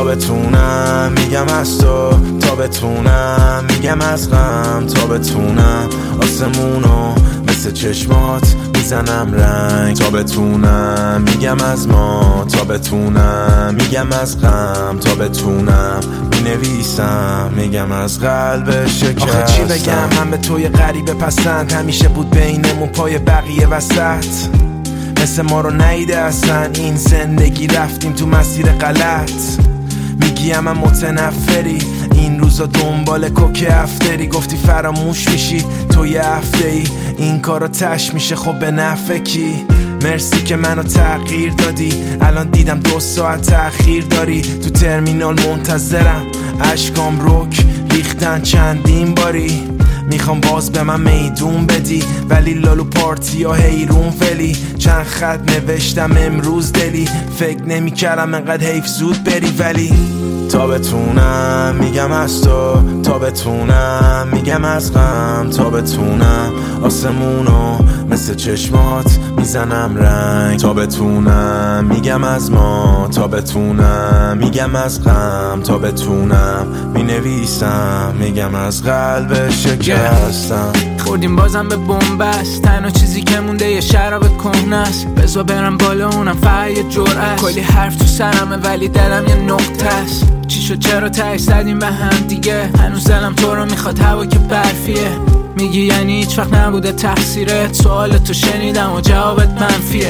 بتونم میگم از تو، تا بتونم میگم از غم، تا بتونم آسمونو مثل چشمات میزنم رنگ، تا بتونم میگم از ما، تا بتونم میگم از غم، تا بتونم مینویسم میگم از قلب شکستم. آخه چی بگم من به توی غریبه پسند، همیشه بود بینمون پای بقیه وسط، مثل ما رو نیده اصلا این زندگی، رفتیم تو مسیر غلط. میگیم من متنفری این روزا دنبال کوک افتری، گفتی فراموش میشی تو یه هفته ای، این کارو تش میشه خب به نفع کی؟ مرسی که منو تغییر دادی، الان دیدم 2 ساعت تأخیر داری، تو ترمینال منتظرم اشکام رک ریختن چندین باری، میخوام باز به من میدون بدی ولی لالو پارتی ها حیرون فلی، چند خط نوشتم امروز دلی، فکر نمی کردم انقدر حیف زود بری، ولی تا بتونم میگم از تو، تا بتونم میگم از غم، تا بتونم آسمونو مثل چشمات میزنم رنگ، تا بتونم میگم از ما، تا بتونم میگم از غم، تا بتونم مینویسم میگم از قلب شکستم. خوردیم بازم به بنبست، تنها چیزی که مونده یه شراب کهنه است، بذار برم بالا اونم فقط یه جرعه، کلی حرف تو سرمه ولی دلم یه نقطه است، چی شد چرا تهش زدیم به هم دیگه، هنوز دلم تو رو میخواد هوا که برفیه، میگی یعنی هیچ وقت نبوده تقصیرت، سوال تو شنیدم و جوابت منفیه،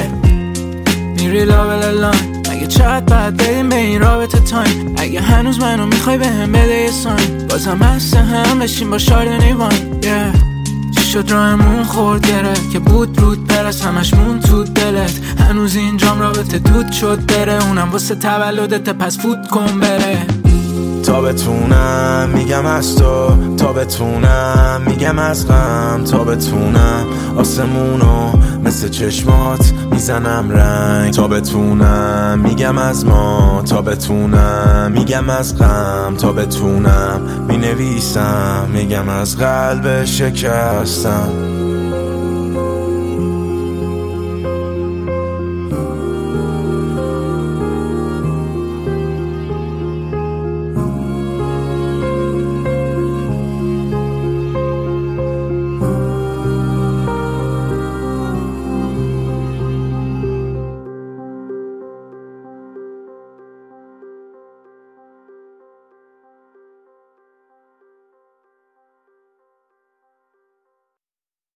میری لابلالان مگه چقدر باید بدیم به این رابطه تایم، اگه هنوز منو میخوای به هم بده یه ساین، بازم هست هم بشیم با شاردنی وان چی شد راهمون خورد گره که بود رود پرست همش مون تو دلت، هنوز اینجام رابطه دود شد بره، اونم واسه تولدت پس فوت کن بره، تا بتونم میگم از تو، تا بتونم میگم از غم، تا بتونم آسمونو مثل چشمات میزنم رنگ، تا بتونم میگم از ما، تا بتونم میگم از غم، تا بتونم مینویسم میگم از قلب شکستم.